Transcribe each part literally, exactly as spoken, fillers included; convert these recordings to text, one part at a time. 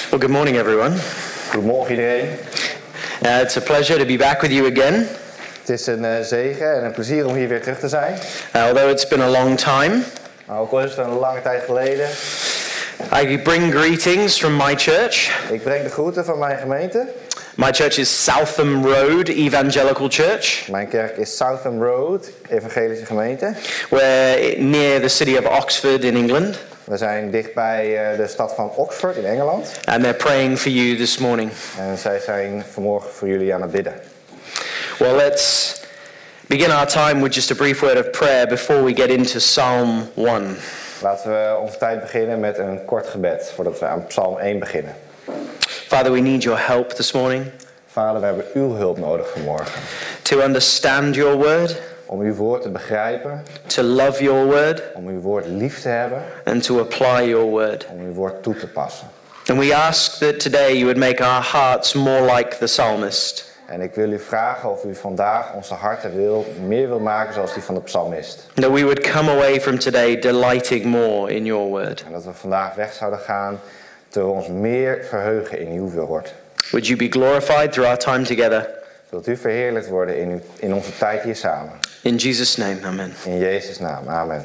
Well, good morning, everyone. Goedemorgen iedereen. Uh, it's a pleasure to be back with you again. Het is een uh, zegen en een plezier om hier weer terug te zijn. Uh, although it's been a long time, Maar ook al is het een lange tijd geleden. I bring greetings from my church. Ik breng de groeten van mijn gemeente. My church is Southam Road Evangelical Church. Mijn kerk is Southam Road, evangelische gemeente. We're near the city of Oxford in England. We zijn dichtbij uh, de stad van Oxford in Engeland. And they're praying for you this morning. En zij zijn vanmorgen voor jullie aan het bidden. Well, let's begin our time with just a brief word of prayer before we get into Psalm one. Laten we onze tijd beginnen met een kort gebed voordat we aan Psalm één beginnen. Father, we need your help this morning. Vader, we hebben uw hulp nodig vanmorgen. To understand your word. Om uw woord te begrijpen. To love your word. Om uw woord lief te hebben. And to apply your word. Om uw woord toe te passen. And we ask that today you would make our hearts more like the psalmist. En ik wil u vragen of u vandaag onze harten wil, meer wil maken zoals die van de psalmist. That we would come away from today delighting more in your word. En dat we vandaag weg zouden gaan terwijl we ons meer verheugen in uw woord. Would you be glorified through our time together? Wilt u verheerlijkt worden in, uw, in onze tijd hier samen. In Jesus' name, amen. In Jezus' naam, amen.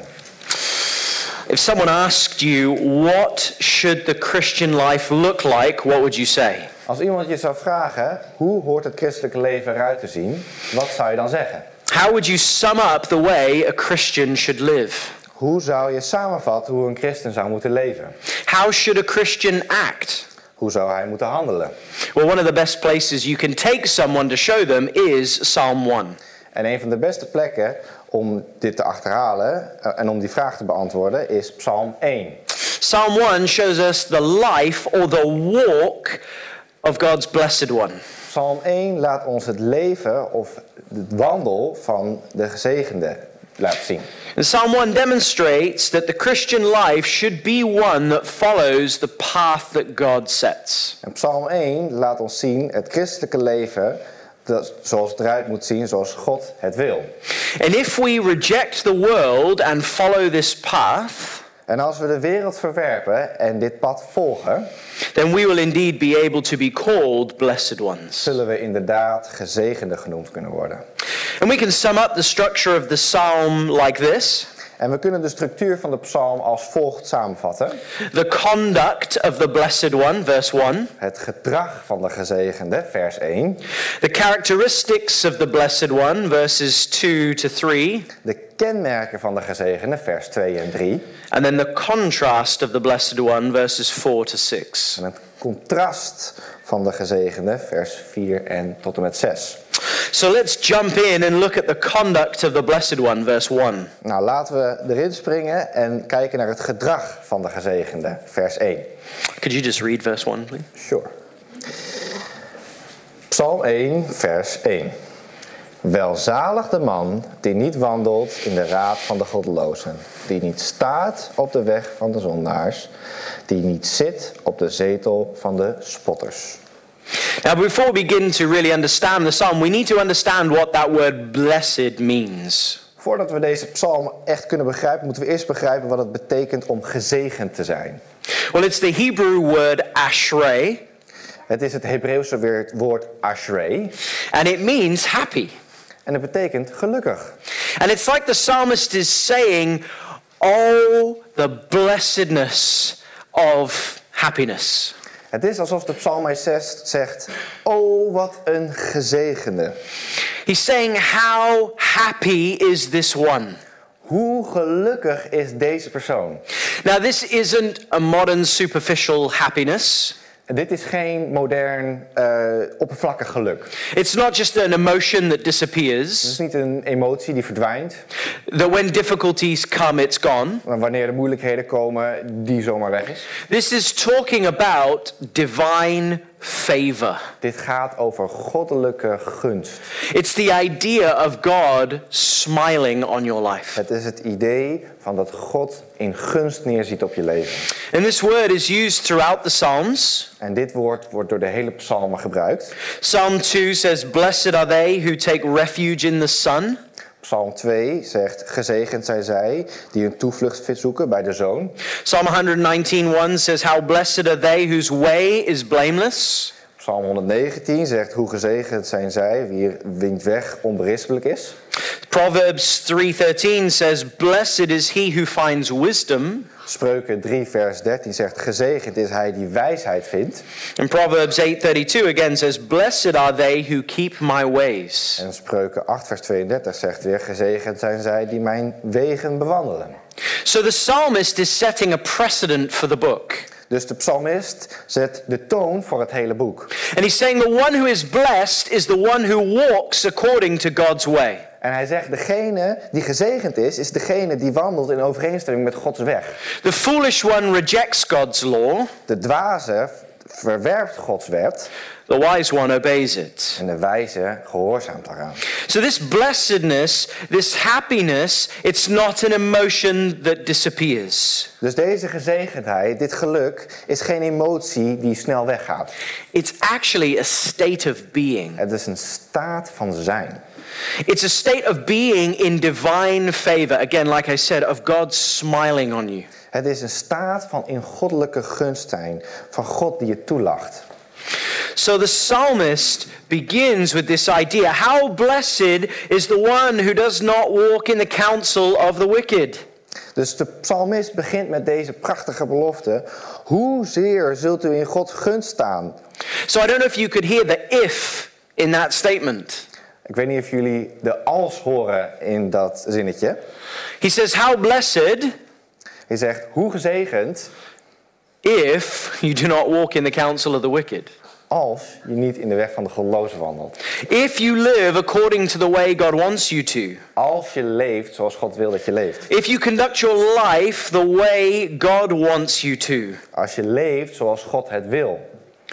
If someone asked you, what should the Christian life look like, what would you say? Als iemand je zou vragen, hoe hoort het christelijke leven eruit te zien? Wat zou je dan zeggen? How would you sum up the way a Christian should live? Hoe zou je samenvatten hoe een christen zou moeten leven? How should a Christian act? Hoe zou hij moeten handelen? Well, one of the best places you can take someone to show them is Psalm one. En een van de beste plekken om dit te achterhalen uh, en om die vraag te beantwoorden is Psalm één. Psalm one shows us the life or the walk of God's blessed one. Psalm één laat ons het leven of het wandel van de gezegende laten zien. And Psalm one demonstrates that the Christian life should be one that follows the path that God sets. En Psalm één laat ons zien het christelijke leven dat, zoals het eruit moet zien, zoals God het wil. And if we reject the world and follow this path, En als we de wereld verwerpen en dit pad volgen, then we will indeed be able to be called blessed ones. zullen we inderdaad gezegende genoemd kunnen worden. And we can sum up the structure of the psalm like this. En we kunnen de structuur van de psalm als volgt samenvatten. The conduct of the blessed one, verse one. Het gedrag van de gezegende, vers één. The characteristics of the blessed one, verses two to three. De kenmerken van de gezegende, vers twee en drie. And then the contrast of the blessed one, verses four to six. En het contrast van de gezegende, vers vier en tot en met zes. So let's jump in and look at the conduct of the blessed one, verse one. Nou, laten we erin springen en kijken naar het gedrag van de gezegende, vers één. Could you just read verse one, please? Sure. Psalm één, vers één. Welzalig de man die niet wandelt in de raad van de goddelozen, die niet staat op de weg van de zondaars, die niet zit op de zetel van de spotters. Now, before we begin to really understand the psalm, we need to understand what that word blessed means. Voordat we deze psalm echt kunnen begrijpen, moeten we eerst begrijpen wat het betekent om gezegend te zijn. Well, it's the Hebrew word ashrei. Het is het Hebreeuwse woord ashrei. And it means happy. En het betekent gelukkig. And it's like the psalmist is saying, oh, the blessedness of happiness. Het is alsof de psalmist zegt, oh, wat een gezegende. He's saying, how happy is this one? Hoe gelukkig is deze persoon? Now, this isn't a modern superficial happiness. Dit is geen modern, uh, oppervlakkig geluk. It's not just an emotion that Het disappears. is niet een emotie die verdwijnt. That when difficulties come, it's gone. Maar wanneer er moeilijkheden komen, die zomaar weg is. This is talking about divine favor. Dit gaat over goddelijke gunst. It's the idea of God smiling on your life. Het is het idee van dat God in gunst neerziet op je leven. And this word is used throughout the Psalms. En dit woord wordt door de hele psalmen gebruikt. Psalm two says, blessed are they who take refuge in the Son. Psalm twee zegt, gezegend zijn zij die hun toevlucht zoeken bij de Zoon. Psalm one nineteen one says, how blessed are they whose way is blameless. Psalm honderdnegentien zegt, hoe gezegend zijn zij wiens weg onberispelijk is. Proverbs three thirteen says, blessed is he who finds wisdom. Spreuken drie vers dertien zegt, gezegend is hij die wijsheid vindt. And Proverbs eight thirty-two again says, blessed are they who keep my ways. En Spreuken acht vers tweeëndertig zegt weer, gezegend zijn zij die mijn wegen bewandelen. So the psalmist is setting a precedent for the book. Dus de psalmist zet de toon voor het hele boek. And he's saying the one who is blessed is the one who walks according to God's way. En hij zegt, degene die gezegend is, is degene die wandelt in overeenstemming met Gods weg. The foolish one rejects God's law. De dwaze verwerpt Gods wet. The wise one obeys it. En de wijze gehoorzaamt daaraan. So this blessedness, this happiness, it's not an emotion that disappears. Dus deze gezegendheid, dit geluk, is geen emotie die snel weggaat. It's actually a state of being. Het is een staat van zijn. It's a state of being in divine favor. Again, like I said, of God smiling on you. Het is een staat van in goddelijke gunst zijn, van God die je toelacht. So the psalmist begins with this idea. How blessed is the one who does not walk in the counsel of the wicked. Dus de psalmist begint met deze prachtige belofte. Hoezeer zult u in Gods gunst staan? So I don't know if you could hear the if in that statement. Ik weet niet of jullie de als horen in dat zinnetje. He says, how blessed Hij zegt, hoe gezegend if you do not walk in the counsel of the wicked. Als je niet in de weg van de goddelozen wandelt. If you live according to the way God wants you to. Als je leeft zoals God wil dat je leeft. If you conduct your life the way God wants you to. Als je leeft zoals God het wil.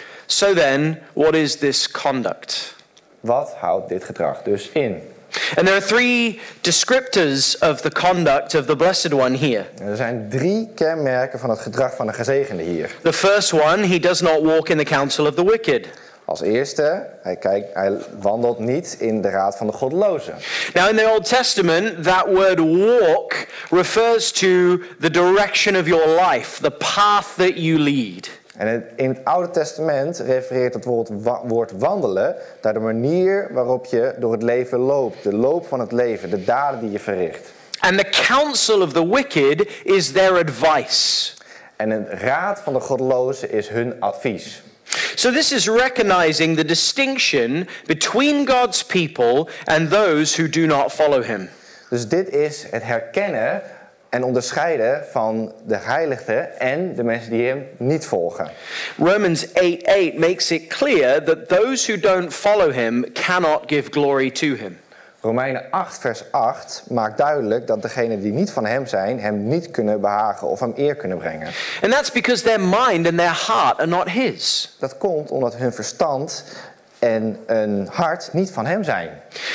So then, what is this conduct? Wat houdt dit gedrag dus in? And there are three descriptors of the conduct of the blessed one here. En er zijn drie kenmerken van het gedrag van de gezegende hier. The first one, he does not walk in the counsel of the wicked. Als eerste, hij, kijkt, hij wandelt niet in de raad van de goddelozen. Now in the Old Testament, that word walk refers to the direction of your life, the path that you lead. En in het Oude Testament refereert het woord, woord wandelen naar de manier waarop je door het leven loopt. De loop van het leven, de daden die je verricht. And the counsel of the wicked is their advice. En een raad van de goddelozen is hun advies. So this is recognizing the distinction between God's people and those who do not follow him. Dus dit is het herkennen en onderscheiden van de heiligden en de mensen die hem niet volgen. Romans eight eight makes it clear that those who don't follow him cannot give glory to him. Romeinen acht vers acht maakt duidelijk dat degenen die niet van hem zijn, hem niet kunnen behagen of hem eer kunnen brengen. And that's because their mind and their heart are not his. Dat komt omdat hun verstand en een hart niet van hem zijn.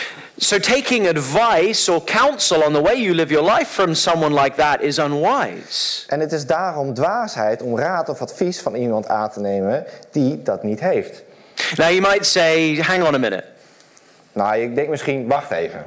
So taking advice or counsel on the way you live your life from someone like that is unwise. En het is daarom dwaasheid om raad of advies van iemand aan te nemen die dat niet heeft. Now you might say, hang on a minute. Nou, ik denk misschien, wacht even.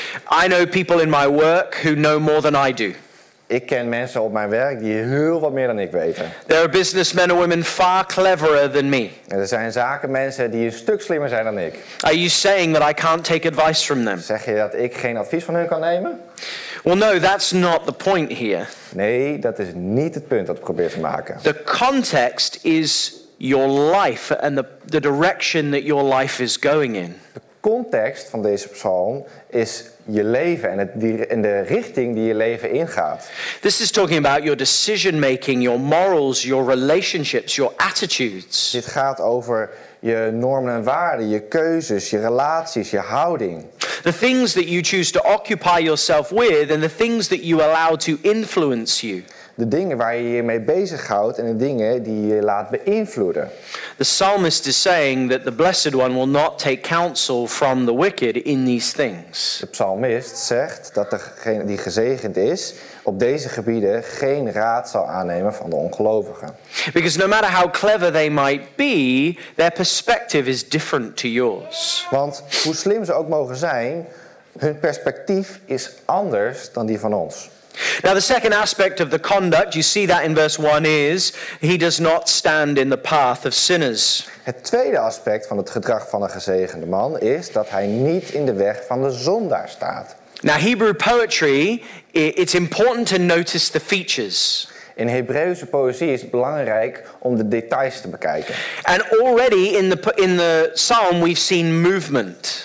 I know people in my work who know more than I do. Ik ken mensen op mijn werk die heel wat meer dan ik weten. There are businessmen or women far cleverer than me. En er zijn zakenmensen die een stuk slimmer zijn dan ik. Are you saying that I can't take advice from them? Zeg je dat ik geen advies van hun kan nemen? Well, no, that's not the point here. Nee, dat is niet het punt dat ik probeer te maken. The context is your life and the, the direction that your life is going in. De context van deze psalm is je leven en, het, die, en de richting die je leven ingaat. This is talking about your decision making, your morals, your relationships, your attitudes. Dit gaat over je normen en waarden, je keuzes, je relaties, je houding. The things that you choose to occupy yourself with and the things that you allow to influence you. De dingen waar je je mee bezighoudt en de dingen die je laat beïnvloeden. The psalmist is saying that the blessed one will not take counsel from the wicked in these things. De psalmist zegt dat degene die gezegend is op deze gebieden geen raad zal aannemen van de ongelovigen. Because no matter how clever they might be, their perspective is different to yours. Want hoe slim ze ook mogen zijn, Hun perspectief is anders dan die van ons. Now, the second aspect of the conduct, you see that in verse one, is he does not stand in the path of sinners. Het tweede aspect van het gedrag van een gezegende man is dat hij niet in de weg van de zondaar staat. Now, Hebrew poetry, it's important to notice the features. In Hebreeuwse poëzie is het belangrijk om de details te bekijken. And already in the, in the psalm we've seen movement.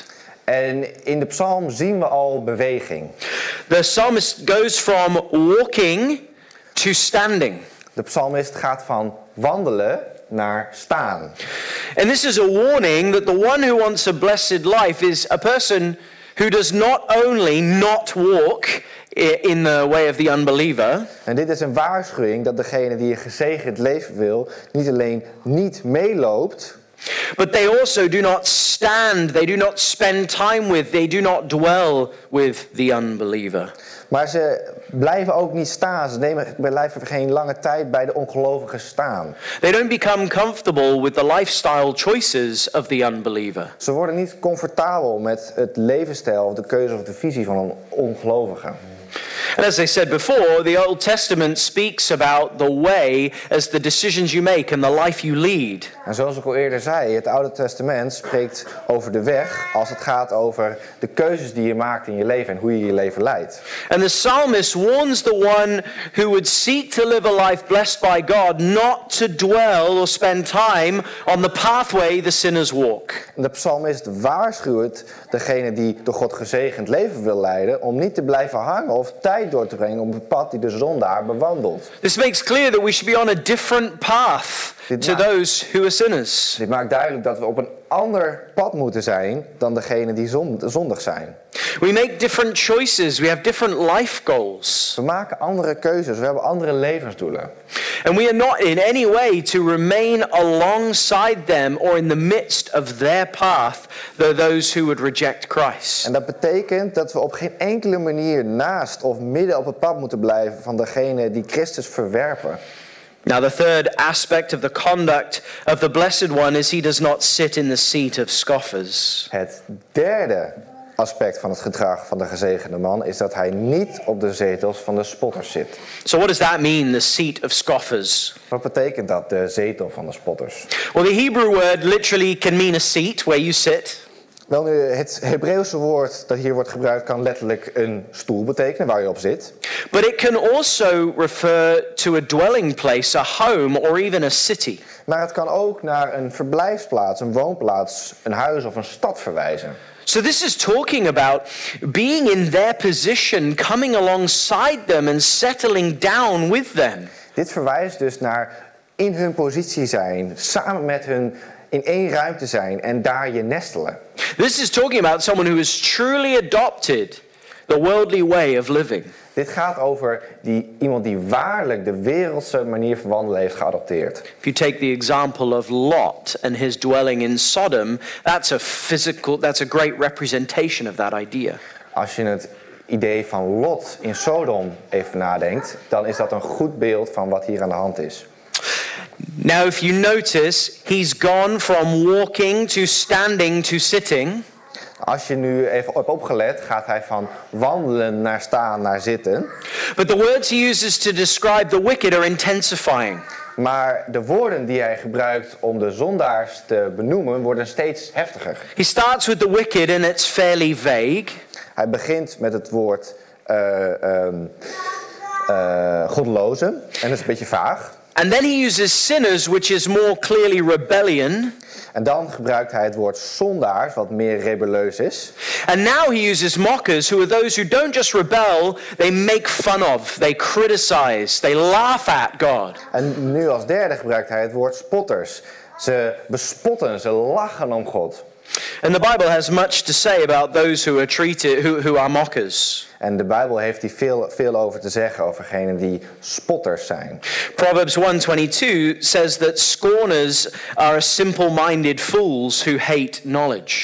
En in de psalm zien we al beweging. The psalmist goes from walking to standing. De psalmist gaat van wandelen naar staan. And this is a warning that the one who wants a blessed life is a person who does not only not walk in the way of the unbeliever. En dit is een waarschuwing dat degene die een gezegend leven wil niet alleen niet meeloopt, but they also do not stand, they do not spend time with, they do not dwell with the unbeliever. maar ze blijven ook niet staan. Ze nemen, blijven geen lange tijd bij de ongelovigen staan. They don't become comfortable with the lifestyle choices of the unbeliever. Ze worden niet comfortabel met het levensstijl of de keuze of de visie van een ongelovige. And as I said before, the Old Testament speaks about the way as the decisions you make and the life you lead. En zoals ik al eerder zei, het Oude Testament spreekt over de weg als het gaat over de keuzes die je maakt in je leven en hoe je je leven leidt. And the psalmist warns the one who would seek to live a life blessed by God not to dwell or spend time on the pathway the sinners walk. En de psalmist waarschuwt degene die door God gezegend leven wil leiden om niet te blijven hangen of tijd door te brengen op het pad die de zondaar bewandelt. This makes clear that we should be on a different path to those who are sinners. Dit maakt duidelijk dat we op een ander pad moeten zijn dan degene die zondig zijn. We make different choices. We have different life goals. We maken andere keuzes. We hebben andere levensdoelen. And we are not in any way to remain alongside them or in the midst of their path, though those who would reject Christ. En dat betekent dat we op geen enkele manier naast of midden op het pad moeten blijven van degene die Christus verwerpen. Now, the third aspect of the conduct of the Blessed One is he does not sit in the seat of scoffers. Het derde aspect van het gedrag van de gezegende man is dat hij niet op de zetels van de spotters zit. So what does that mean, the seat of scoffers? Wat betekent dat, de zetel van de spotters? Well, the Hebrew word literally can mean a seat where you sit. Wel nu, het Hebreeuwse woord dat hier wordt gebruikt kan letterlijk een stoel betekenen waar je op zit. But it can also refer to a dwelling place, a home, or even a city. Maar het kan ook naar een verblijfsplaats, een woonplaats, een huis of een stad verwijzen. So this is talking about being in their position, coming alongside them and settling down with them. Dit verwijst dus naar in hun positie zijn, samen met hun in één ruimte zijn en daar je nestelen. This is talking about someone who has truly adopted the worldly way of living. Dit gaat over die, iemand die waarlijk de wereldse manier van wandelen heeft geadopteerd. If you take the example of Lot and his dwelling in Sodom, that's a physical, that's a great representation of that idea. Als je het idee van Lot in Sodom even nadenkt, dan is dat een goed beeld van wat hier aan de hand is. Now, if you notice, he's gone from walking to standing to sitting. Als je nu even hebt opgelet, gaat hij van wandelen naar staan naar zitten. But the words he uses to describe the wicked are intensifying. Maar de woorden die hij gebruikt om de zondaars te benoemen worden steeds heftiger. He starts with the wicked and it's fairly vague. Hij begint met het woord uh, um, uh, goddelozen en dat is een beetje vaag. And then he uses sinners, which is more clearly rebellion. En dan gebruikt hij het woord zondaars, wat meer rebelleus is. And now he uses mockers, who are those who don't just rebel, they make fun of, they criticize, they laugh at God. En nu als derde gebruikt hij het woord spotters. Ze bespotten, ze lachen om God. And the Bible has much to say about those who are treated, who, who are mockers. En de Bijbel heeft hier veel, veel over te zeggen over degenen die spotters zijn. Proverbs one twenty-two says that scorners are simple-minded fools who hate knowledge.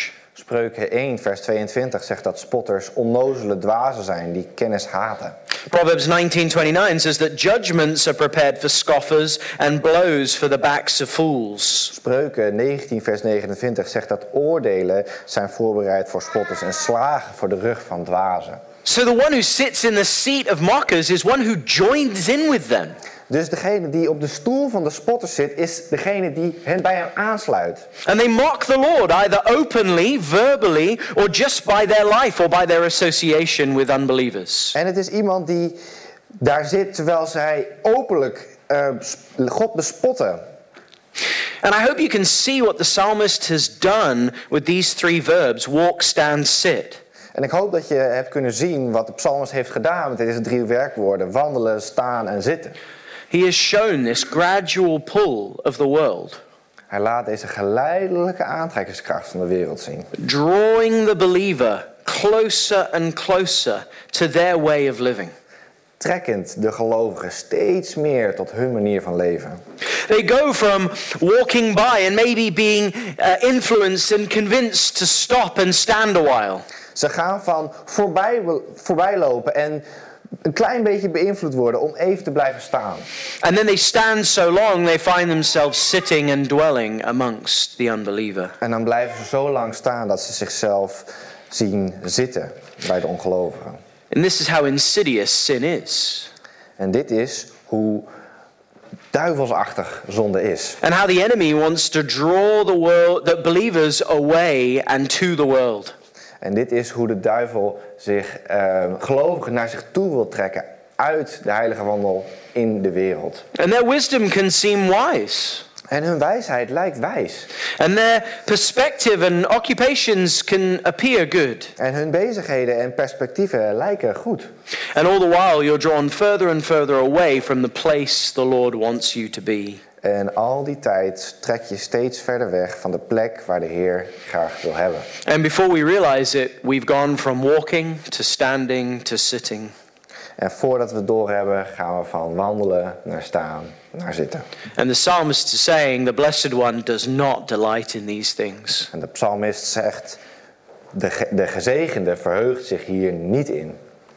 Spreuken één vers tweeëntwintig zegt dat spotters onnozele dwazen zijn die kennis haten. Proverbs nineteen twenty-nine says that judgments are prepared for scoffers and blows for the backs of fools. Spreuken negentien vers negenentwintig zegt dat oordelen zijn voorbereid voor spotters en slagen voor de rug van dwazen. So the one who sits in the seat of mockers is one who joins in with them. Dus degene die op de stoel van de spotters zit, is degene die hen bij hem aansluit. And they mock the Lord either openly, verbally, or just by their life or by their association with unbelievers. En het is iemand die daar zit terwijl zij openlijk uh, God bespotten. And I hope you can see what the psalmist has done with these three verbs, walk, stand, sit. En ik hoop dat je hebt kunnen zien wat de psalmist heeft gedaan met deze drie werkwoorden: wandelen, staan en zitten. He has shown this gradual pull of the world. Hij laat deze geleidelijke aantrekkingskracht van de wereld zien. Drawing the believer closer and closer to their way of living. Trekkend de gelovigen steeds meer tot hun manier van leven. They go from walking by and maybe being uh, influenced and convinced to stop and stand a while. Ze gaan van voorbij, voorbij lopen en een klein beetje beïnvloed worden om even te blijven staan. And then they stand so long they find themselves sitting and dwelling amongst the unbeliever. En dan blijven ze zo lang staan dat ze zichzelf zien zitten bij de ongelovigen. And this is how insidious sin is. En dit is hoe duivelsachtig zonde is. And how the enemy wants to draw the world, the believers away and to the world. En dit is hoe de duivel zich uh, gelovigen naar zich toe wil trekken uit de heilige wandel in de wereld. And their wisdom can seem wise. En hun wijsheid lijkt wijs. And their perspective and occupations can appear good. En hun bezigheden en perspectieven lijken goed. And all the while you're drawn further and further away from the place the Lord wants you to be. En al die tijd trek je steeds verder weg van de plek waar de Heer graag wil hebben. And before we realize it, we've gone from walking to standing to sitting. En voordat we het doorhebben, gaan we van wandelen naar staan, naar zitten. And the psalmist is saying, the blessed one does not delight in these things. En de psalmist zegt, de, ge- de gezegende verheugt zich hier niet in.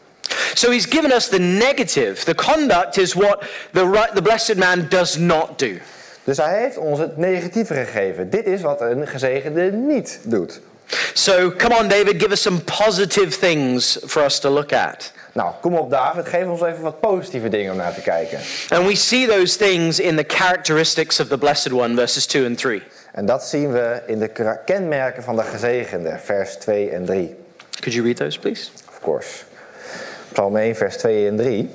So he's given us the negative. The conduct is what the, right, the blessed man does not do. Dus hij heeft ons het negatieve gegeven. Dit is wat een gezegende niet doet. So come on, David, give us some positive things for us to look at. Nou, kom op David, geef ons even wat positieve dingen om naar te kijken. And we see those things in the characteristics of the blessed one, verses two and three. En dat zien we in de kra- kenmerken van de gezegende, vers twee en drie. Could you read those, please? Of course. Psalm één, vers twee en drie.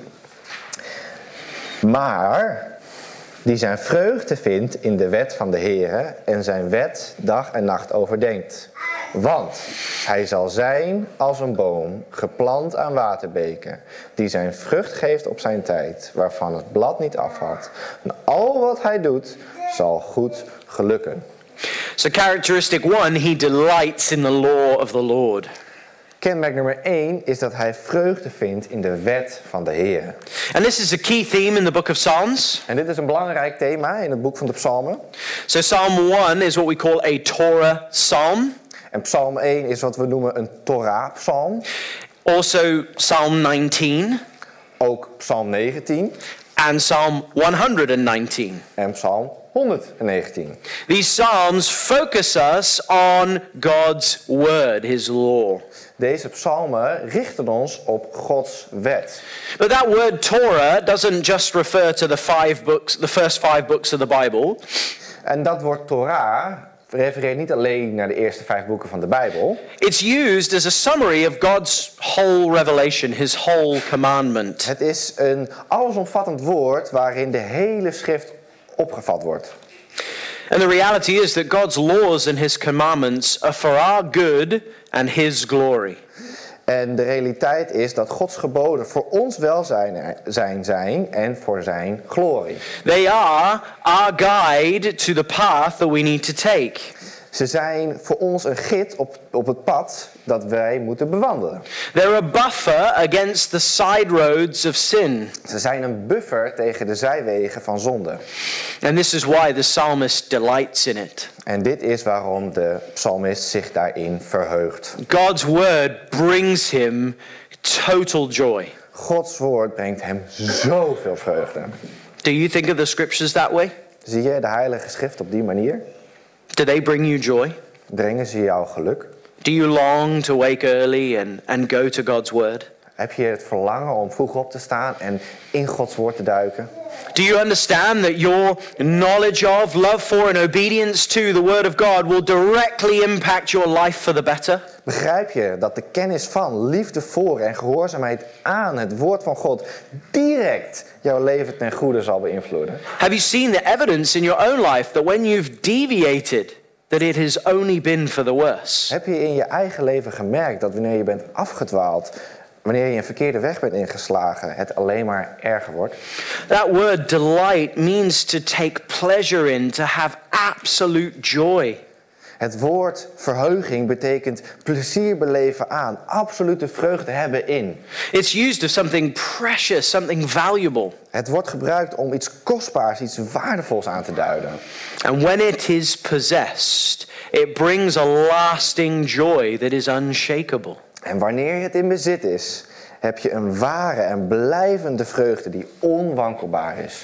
Maar die zijn vreugde vindt in de wet van de Heere en zijn wet dag en nacht overdenkt. Want hij zal zijn als een boom, geplant aan waterbeken, die zijn vrucht geeft op zijn tijd, waarvan het blad niet afvalt. En al wat hij doet, zal goed gelukken. So characteristic one, he delights in the law of the Lord. Kenmerk nummer één is dat hij vreugde vindt in de wet van de Heer. And this is a key theme in the book of Psalms. En dit is een belangrijk thema in het boek van de Psalmen. So Psalm one is what we call a Torah psalm. En Psalm één is wat we noemen een Torah-psalm. Also Psalm nineteen. Ook Psalm negentien. And Psalm one nineteen. En Psalm honderdnegentien. These psalms focus us on God's word, his law. Deze psalmen richten ons op Gods wet. But that word Torah doesn't just refer to the five books, the first five books of the Bible. En dat woord Torah refereert niet alleen naar de eerste vijf boeken van de Bijbel. It's used as a summary of God's whole revelation, his whole commandment. Het is een allesomvattend woord waarin de hele schrift opgevat wordt. And the reality is that God's laws and his commandments are for our good and his glory. En de realiteit is dat Gods geboden voor ons welzijn zijn, zijn en voor zijn glorie. They are our guide to the path that we need to take. Ze zijn voor ons een gids op, op het pad dat wij moeten bewandelen. They're a buffer against the side roads of sin. Ze zijn een buffer tegen de zijwegen van zonde. And this is why the psalmist delights in it. En dit is waarom de psalmist zich daarin verheugt. God's word brings him total joy. Gods woord brengt hem zoveel vreugde. Do you think of the scriptures that way? Zie je de Heilige Schrift op die manier? Do they bring you joy? Brengen ze jou geluk? Do you long to wake early and, and go to God's word? Heb je het verlangen om vroeg op te staan en in Gods woord te duiken? Do you understand that your knowledge of, love for and obedience to the word of God will directly impact your life for the better? Begrijp je dat de kennis van, liefde voor en gehoorzaamheid aan het woord van God direct jouw leven ten goede zal beïnvloeden? Have you seen the evidence in your own life that when you've deviated, that it has only been for the worse? Heb je in je eigen leven gemerkt dat wanneer je bent afgedwaald, wanneer je een verkeerde weg bent ingeslagen, het alleen maar erger wordt? That word delight means to take pleasure in, to have absolute joy. Het woord verheuging betekent plezier beleven aan, absolute vreugde hebben in. It's used of something precious, something valuable. Het wordt gebruikt om iets kostbaars, iets waardevols aan te duiden. And when it is possessed, it brings a lasting joy that is unshakable. En wanneer het in bezit is, heb je een ware en blijvende vreugde die onwankelbaar is.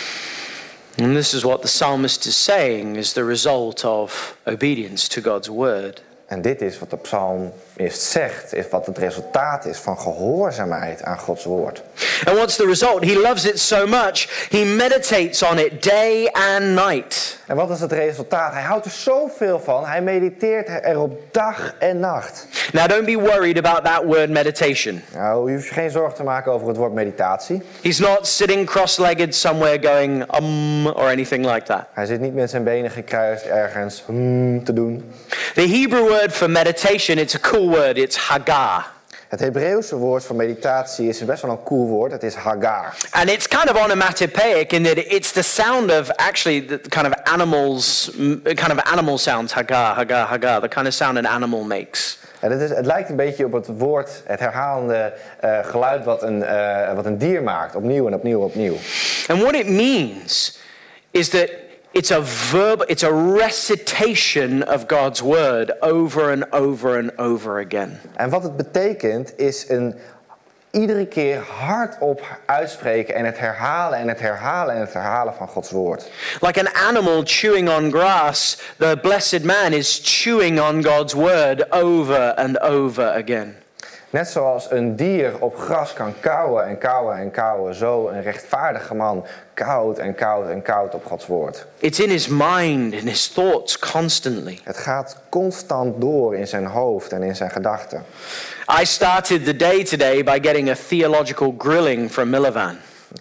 And this is what the psalmist is saying is the result of obedience to God's word. En dit is wat de psalmist zegt, is wat het resultaat is van gehoorzaamheid aan Gods woord. And what's the result? He loves it so much, he meditates on it day and night. En wat is het resultaat? Hij houdt er zoveel van, hij mediteert erop dag en nacht. Now don't be worried about that word meditation. Nou, je hoeft je geen zorgen te maken over het woord meditatie. He's not sitting cross-legged somewhere going um or anything like that. Hij zit niet met zijn benen gekruist ergens hmm, te doen. The Hebrew word for meditation, it's a cool word, it's hagar. Het Hebreeuwse woord voor meditatie is best wel een cool woord. Het is hagar. And it's kind of onomatopoeic in that it's the sound of actually the kind of animals, kind of animal sounds, hagar, hagar, hagar, the kind of sound an animal makes. En het, is, het lijkt een beetje op het woord, het herhalende uh, geluid wat een, uh, wat een dier maakt. Opnieuw en opnieuw en opnieuw. And what it means is that it's a verb, it's a recitation of God's word over and over and over again. En wat het betekent is een iedere keer hardop uitspreken en het herhalen en het herhalen en het herhalen van Gods woord. Like an animal chewing on grass, the blessed man is chewing on God's word over and over again. Net zoals een dier op gras kan kauwen en kauwen en kauwen, zo een rechtvaardige man kauwt en kauwt en kauwt op Gods woord. It's in his mind, in his thoughts constantly. Het gaat constant door in zijn hoofd en in zijn gedachten. I started the day today by getting a theological grilling from Milovan.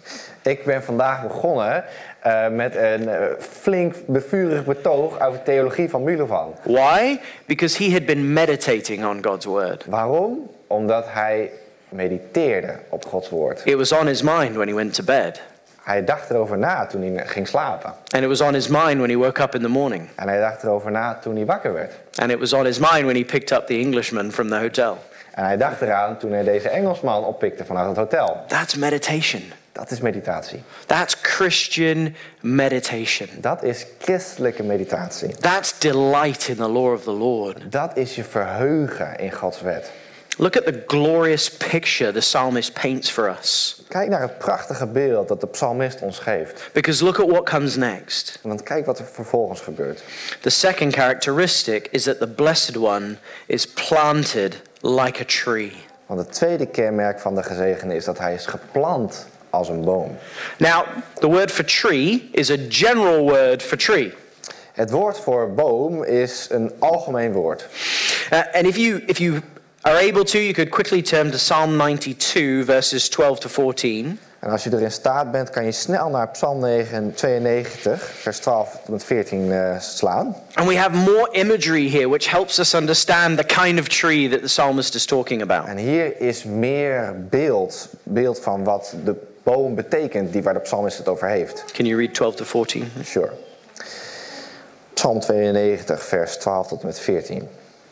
Ik ben vandaag begonnen uh, met een uh, flink bevurig betoog over de theologie van Milovan. Why? Because he had been meditating on God's word. Waarom? Omdat hij mediteerde op Gods woord. It was on his mind when he went to bed. Hij dacht erover na toen hij ging slapen. And it was on his mind when he woke up in the morning. En hij dacht erover na toen hij wakker werd. And it was on his mind when he picked up the Englishman from the hotel. En hij dacht eraan toen hij deze Engelsman oppikte vanuit het hotel. That's meditation. Dat is meditatie. That's Christian meditation. Dat is christelijke meditatie. That's delight in the law of the Lord. Dat is je verheugen in Gods wet. Look at the glorious picture the psalmist paints for us. Kijk naar het prachtige beeld dat de psalmist ons geeft. Because look at what comes next. Want kijk wat er vervolgens gebeurt. The second characteristic is that the blessed one is planted like a tree. Want het tweede kenmerk van de gezegende is dat hij is geplant als een boom. Now, the word for tree is a general word for tree. Het woord voor boom is een algemeen woord. Uh, and if you if you are able to, you could quickly turn to Psalm ninety-two, verses twelve to fourteen. En als je erin staat bent, kan je snel naar Psalm tweeënnegentig, vers twaalf tot met veertien uh, slaan. And we have more imagery here, which helps us understand the kind of tree that the psalmist is talking about. En hier is meer beeld, beeld van wat de boom betekent, die waar de psalmist het over heeft. Can you read twelve to fourteen? Sure. Psalm tweeënnegentig, vers twaalf tot en met veertien.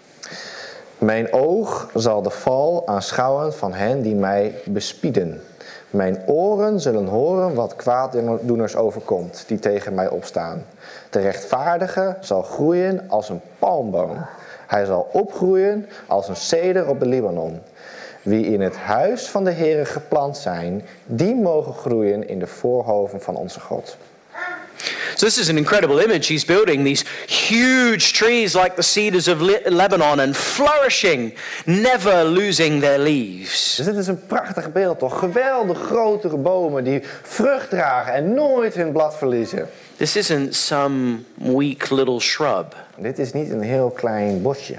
Mijn oog zal de val aanschouwen van hen die mij bespieden. Mijn oren zullen horen wat kwaaddoeners overkomt, die tegen mij opstaan. De rechtvaardige zal groeien als een palmboom. Hij zal opgroeien als een ceder op de Libanon. Wie in het huis van de Heere geplant zijn, die mogen groeien in de voorhoven van onze God. So this is an incredible image. He's building these huge trees like the cedars of Lebanon and flourishing, never losing their leaves. Dus dit is een prachtig beeld toch? Geweldig grotere bomen die vrucht dragen en nooit hun blad verliezen. This isn't some weak little shrub. Dit is niet een heel klein bosje.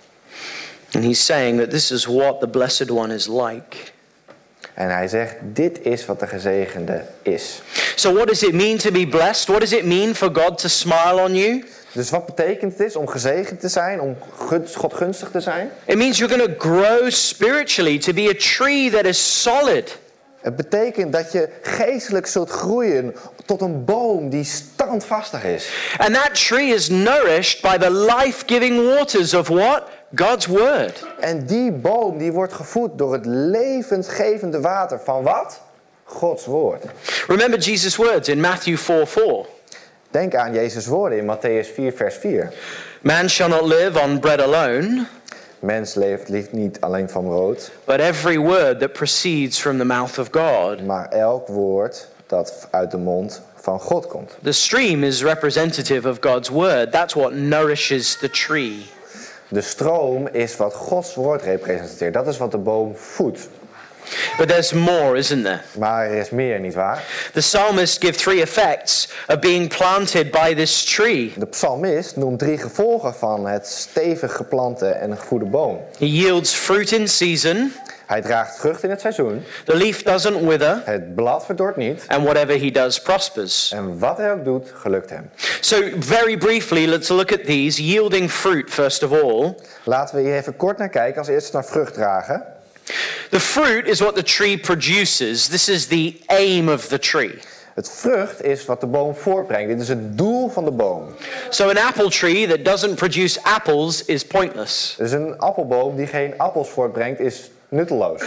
And he's saying that this is what the blessed one is like. En hij zegt, dit is wat de gezegende is. So what does it mean to be blessed? What does it mean for God to smile on you? Dus wat betekent het om gezegend te zijn, om God gunstig te zijn? It means you're going to grow spiritually, to be a tree that is solid. Het betekent dat je geestelijk zult groeien tot een boom die standvastig is. And that tree is nourished by the life-giving waters of what? God's word. En die boom die wordt gevoed door het levensgevende water van wat? Gods woord. Remember Jesus' words in Matthew four four. Denk aan Jezus' woorden in Matthäus vier vers vier. Man shall not live on bread alone, Mens leeft liefst niet alleen van brood, but every word that proceeds from the mouth of God. maar elk woord dat uit de mond van God komt. The stream is representative of God's word. That's what nourishes the tree. De stroom is wat Gods woord representeert. Dat is wat de boom voedt. But there's more, isn't there? Maar er is meer, nietwaar? The psalmist gives three effects of being planted by this tree. De psalmist noemt drie gevolgen van het stevig geplante en gevoede boom. He yields fruit in season. Hij draagt vrucht in het seizoen. The leaf doesn't wither. Het blad verdort niet. And whatever he does prospers. En wat hij ook doet, gelukt hem. So very briefly, let's look at these. Yielding fruit, first of all. Laten we hier even kort naar kijken. Als eerste naar vrucht dragen. The fruit is what the tree produces. This is the aim of the tree. Het vrucht is wat de boom voortbrengt. Dit is het doel van de boom. So an apple tree that doesn't produce apples is pointless. Dus een appelboom die geen appels voortbrengt is nutteloos.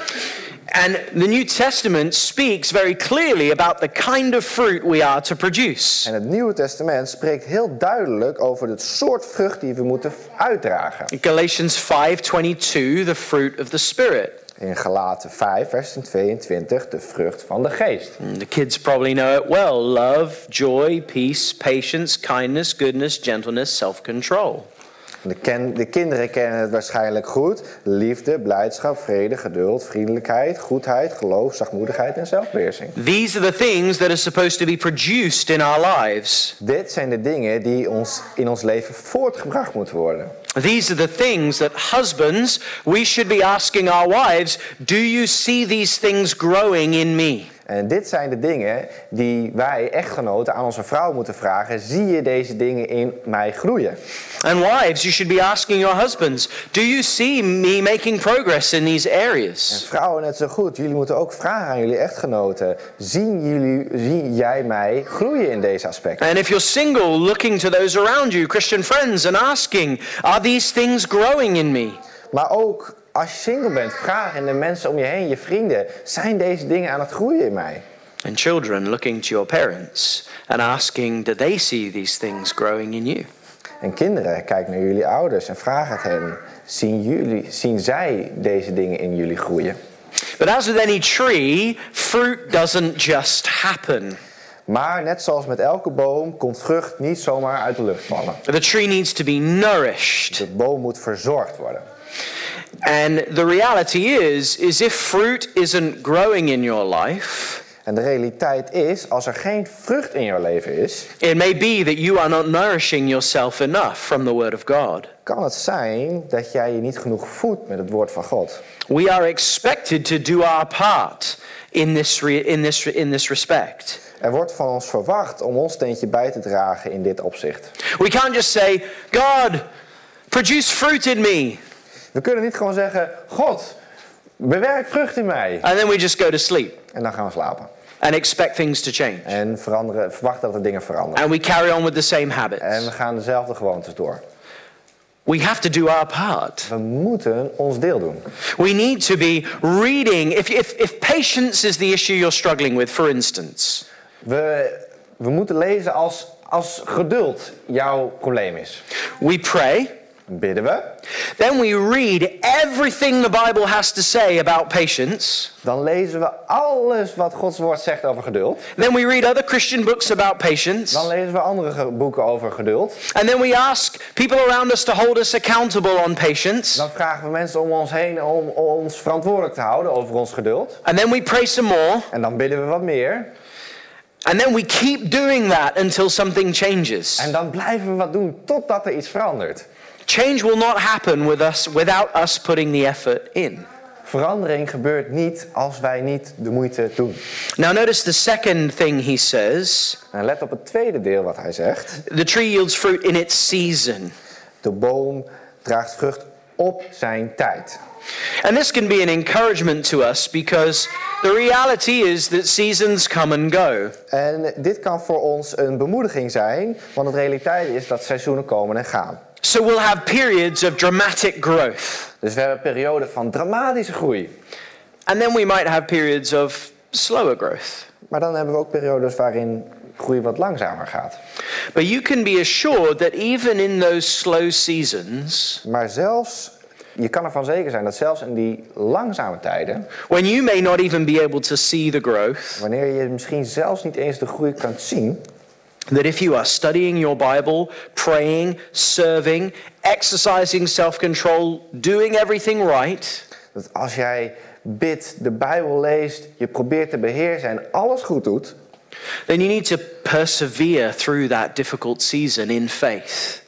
And the New Testament speaks very clearly about the kind of fruit we are to produce. En het Nieuwe Testament spreekt heel duidelijk over het soort vrucht die we moeten uitdragen. Galatians five twenty-two, the fruit of the Spirit. In Galaten vijf, vers tweeëntwintig, de vrucht van de geest. The kids probably know it well. Love, joy, peace, patience, kindness, goodness, gentleness, self-control. De, ken, de kinderen kennen het waarschijnlijk goed. Liefde, blijdschap, vrede, geduld, vriendelijkheid, goedheid, geloof, zachtmoedigheid en zelfbeheersing. These are the things that are supposed to be produced in our lives. Dit zijn de dingen die ons in ons leven voortgebracht moeten worden. These are the things that husbands, we should be asking our wives, do you see these things growing in me? En dit zijn de dingen die wij echtgenoten aan onze vrouw moeten vragen. Zie je deze dingen in mij groeien? And wives, you should be asking your husbands, do you see me making progress in these En areas? vrouwen net zo goed. Jullie moeten ook vragen aan jullie echtgenoten. Zien jullie, zie jij mij groeien in deze aspecten? And if you're single, looking to those around you, Christian friends, and asking, are these things growing in me? Maar ook als je single bent, vraag aan de mensen om je heen, je vrienden. Zijn deze dingen aan het groeien in mij? And children, looking to your parents and asking, do they see these things growing in you? En kinderen, kijk naar jullie ouders en vraag het hen. Zien, jullie, zien zij deze dingen in jullie groeien? But as with any tree, fruit doesn't just happen. Maar net zoals met elke boom komt vrucht niet zomaar uit de lucht vallen. The tree needs to be nourished. De boom moet verzorgd worden. And the reality is, is if fruit isn't growing in your life, En de realiteit is, als er geen vrucht in jouw leven is, it may be that you are not nourishing yourself enough from the Word of God. kan het zijn dat jij je niet genoeg voedt met het woord van God. We are expected to do our part in this, re- in this, in this respect. Er wordt van ons verwacht om ons steentje bij te dragen in dit opzicht. We can't just say, God, produce fruit in me, We kunnen niet gewoon zeggen, God, bewerk vrucht in mij. and then we just go to sleep. En dan gaan we slapen. and expect things to change. En veranderen, verwachten dat er dingen veranderen. And we carry on with the same habits. En we gaan dezelfde gewoontes door. We have to do our part. We moeten ons deel doen. We need to be reading. If, if, if patience is the issue you're struggling with, for instance. We, we moeten lezen als, als geduld jouw probleem is. We pray. Bidden we. Then we read everything the Bible has to say about patience. Dan lezen we alles wat Gods woord zegt over geduld. Then we read other Christian books about patience. Dan lezen we andere ge- boeken over geduld. And then we ask people around us to hold us accountable on patience. Dan vragen we mensen om ons heen om ons verantwoordelijk te houden over ons geduld. And then we pray some more. En dan bidden we wat meer. And then we keep doing that until something changes. En dan blijven we wat doen totdat er iets verandert. Change will not happen with us without us putting the effort in. Verandering gebeurt niet als wij niet de moeite doen. Now notice the second thing he says. En let op het tweede deel wat hij zegt. The tree yields fruit in its season. De boom draagt vrucht op zijn tijd. And this can be an encouragement to us because the reality is that seasons come and go. En dit kan voor ons een bemoediging zijn, want de realiteit is dat seizoenen komen en gaan. So we'll have periods of dramatic growth. Dus we hebben perioden van dramatische groei. And then we might have periods of slower growth. Maar dan hebben we ook periodes waarin groei wat langzamer gaat. But you can be assured that even in those slow seasons, Maar zelfs, je kan ervan zeker zijn dat zelfs in die langzame tijden, when you may not even be able to see the growth, wanneer je misschien zelfs niet eens de groei kan zien, that if you are studying your Bible, praying, serving, exercising self-control, doing everything right, dat als jij bidt, de Bijbel leest, je probeert te beheersen en alles goed doet, then you need to persevere through that difficult season in faith.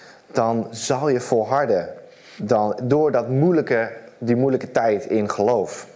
dan zal je volharden dan, door dat moeilijke, die moeilijke tijd in geloof.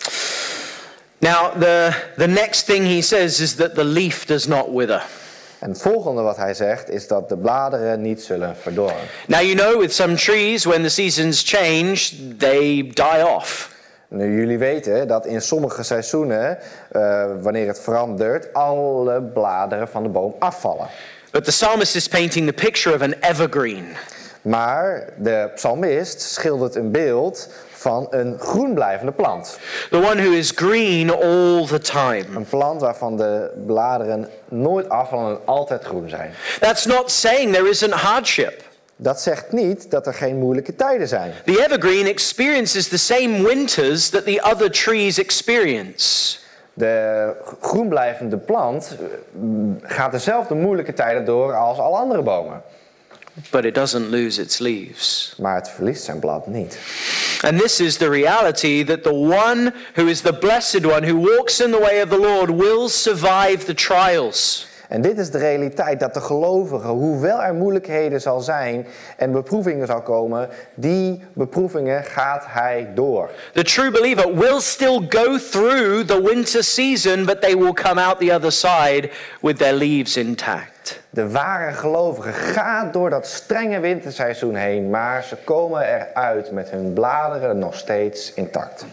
Now, the, the next thing he says is that the leaf does not wither. En het volgende wat hij zegt is dat de bladeren niet zullen verdorren. Now, you know, with some trees, when the seasons change, they die off. Nu, jullie weten dat in sommige seizoenen, uh, wanneer het verandert, alle bladeren van de boom afvallen. But the psalmist is painting the picture of an evergreen. Maar de psalmist schildert een beeld van een groen blijvende plant. The one who is green all the time. Een plant waarvan de bladeren nooit afvallen en altijd groen zijn. That's not saying there isn't hardship. Dat zegt niet dat er geen moeilijke tijden zijn. The evergreen experiences the same winters that the other trees experience. De groenblijvende plant gaat dezelfde moeilijke tijden door als alle andere bomen. But it doesn't lose its leaves. Maar het verliest zijn blad niet. And this is the reality that the one who is the blessed one, who walks in the way of the Lord, will survive the trials. En dit is de realiteit, dat de gelovige, hoewel er moeilijkheden zal zijn en beproevingen zal komen, die beproevingen gaat hij door. The true believer will still go through the winter season, but they will come out the other side with their leaves intact. De ware gelovige gaat door dat strenge winterseizoen heen, maar ze komen eruit met hun bladeren nog steeds intact.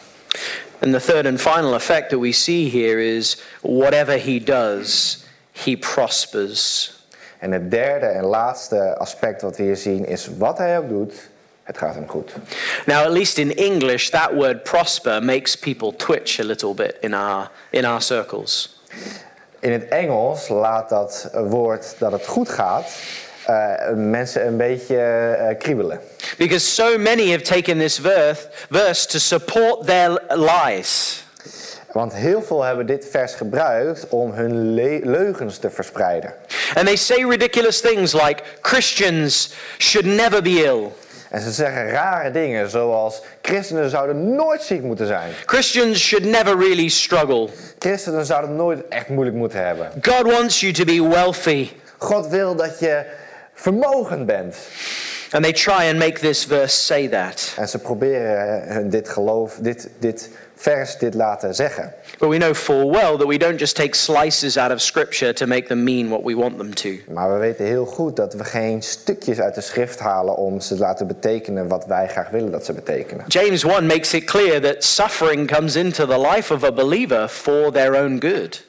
And the third and final effect that we see here is whatever he does, he prospers. En het derde en laatste aspect wat we hier zien is wat hij ook doet, het gaat hem goed. Now, at least in English, that word prosper makes people twitch a little bit in our, in our circles. In het Engels laat dat woord dat het goed gaat uh, mensen een beetje uh, kriebelen. Because so many have taken this verse, verse to support their lies. Want heel veel hebben dit vers gebruikt om hun le- leugens te verspreiden. And they say ridiculous things like Christians should never be ill. En ze zeggen rare dingen zoals christenen zouden nooit ziek moeten zijn. Christians should never really struggle. Christenen zouden nooit echt moeilijk moeten hebben. God wants you to be wealthy. God wil dat je vermogend bent. And they try and make this verse say that. En ze proberen hun dit geloof, dit, dit vers, dit laten zeggen. But we know full well that we don't just take slices out of Scripture to make them mean what we want them to. Maar we weten heel goed dat we geen stukjes uit de schrift halen om ze te laten betekenen wat wij graag willen dat ze betekenen. James one makes it clear that suffering comes into the life of a believer for their own good.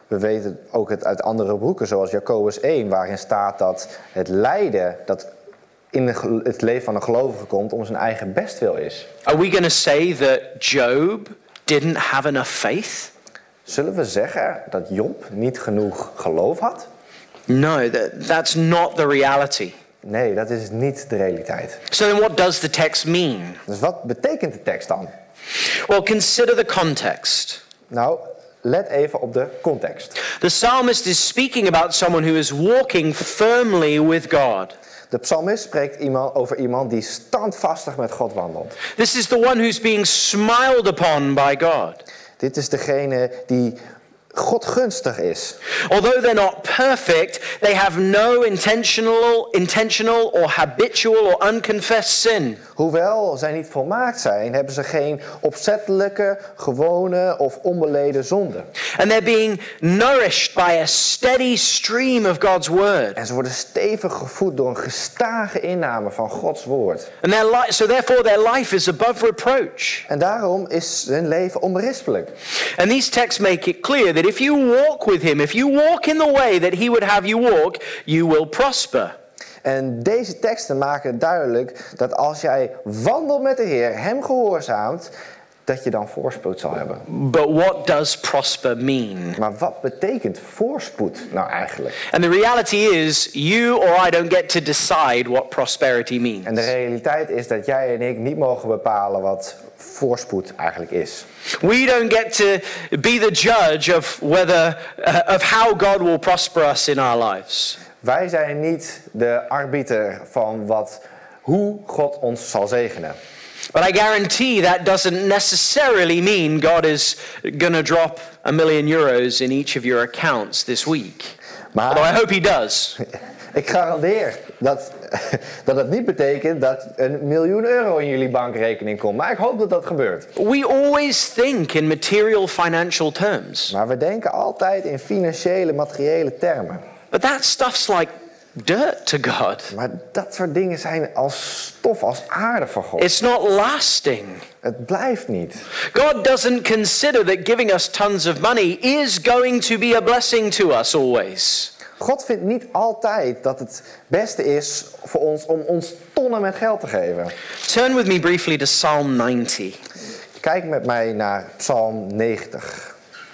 We weten ook het uit andere boeken, zoals Jacobus één, waarin staat dat het lijden dat in het leven van een gelovige komt om zijn eigen bestwil is. Are we going to say that Job didn't have enough faith? Zullen we zeggen dat Job niet genoeg geloof had? No, that, that's not the reality. Nee, dat is niet de realiteit. So then what does the text mean? Dus wat betekent de tekst dan? Well, consider the context. Nou, let even op de context. The psalmist is speaking about someone who is walking firmly with God. De psalmist spreekt iemand over iemand die standvastig met God wandelt. This is the one who's being smiled upon by God. Dit is degene die God gunstig is. Although they're not perfect, they have no intentional, intentional or habitual or unconfessed sin. Hoewel zij niet volmaakt zijn, hebben ze geen opzettelijke, gewone of onbeleden zonde. And they're being nourished by a steady stream of God's word. En ze worden stevig gevoed door een gestage inname van Gods woord. And their li- so therefore their life is above reproach. En daarom is hun leven onberispelijk. And these texts make it clear that if you walk with him, if you walk in the way that he would have you walk, you will prosper. En deze teksten maken duidelijk dat als jij wandelt met de Heer, hem gehoorzaamt, dat je dan voorspoed zal hebben. But what does prosper mean? Maar wat betekent voorspoed nou eigenlijk? And the reality is, you or I don't get to decide what prosperity means. En de realiteit is dat jij en ik niet mogen bepalen wat voorspoed eigenlijk is. We don't get to be the judge of whether uh, of how God will prosper us in our lives. Wij zijn niet de arbiter van wat, hoe God ons zal zegenen. But I guarantee that doesn't necessarily mean God is going to drop a million euros in each of your accounts this week. Maar Although I hope he does. ik garandeer dat, dat het niet betekent dat een miljoen euro in jullie bankrekening komt. Maar ik hoop dat dat gebeurt. We always think in material financial terms. Maar we denken altijd in financiële, materiële termen. But that stuff's like dirt to God. Maar dat soort dingen zijn als stof, als aarde voor God. It's not lasting. Het blijft niet. God doesn't consider that giving us tons of money is going to be a blessing to us always. God vindt niet altijd dat het beste is voor ons om ons tonnen met geld te geven. Turn with me briefly to Psalm ninety. Kijk met mij naar Psalm negentig.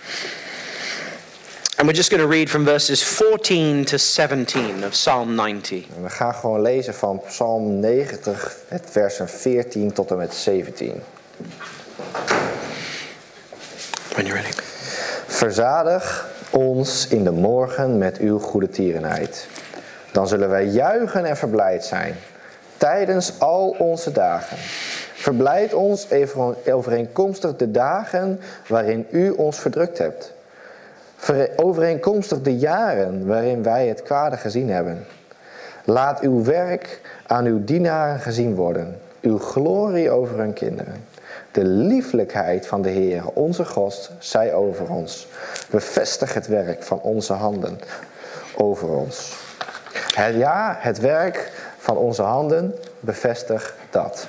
And we're just going to read from verses fourteen to seventeen of Psalm ninety. En we gaan gewoon lezen van Psalm negentig, het versen veertien tot en met zeventien. When you're ready. Verzadig ons in de morgen met uw goede tierenheid. Dan zullen wij juichen en verblijd zijn tijdens al onze dagen. Verblijd ons overeenkomstig de dagen waarin u ons verdrukt hebt. Overeenkomstig de jaren waarin wij het kwade gezien hebben. Laat uw werk aan uw dienaren gezien worden. Uw glorie over hun kinderen. De lieflijkheid van de Heer, onze God, zij over ons. Bevestig het werk van onze handen over ons. Het, ja, het werk van onze handen, bevestig dat.